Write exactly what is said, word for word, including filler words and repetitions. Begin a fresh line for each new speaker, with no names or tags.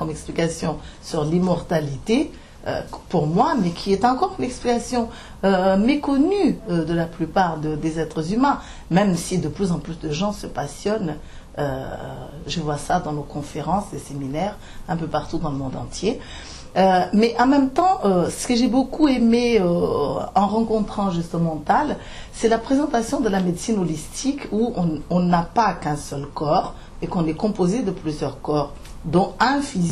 comme explication sur l'immortalité, euh, pour moi, mais qui est encore une explication euh, méconnue euh, de la plupart de, des êtres humains, même si de plus en plus de gens se passionnent. Euh, je vois ça dans nos conférences, les séminaires, un peu partout dans le monde entier. Euh, mais en même temps, euh, ce que j'ai beaucoup aimé euh, en rencontrant justement Tal, c'est la présentation de la médecine holistique où on n'a pas qu'un seul corps, et qu'on est composé de plusieurs corps, dont un physique.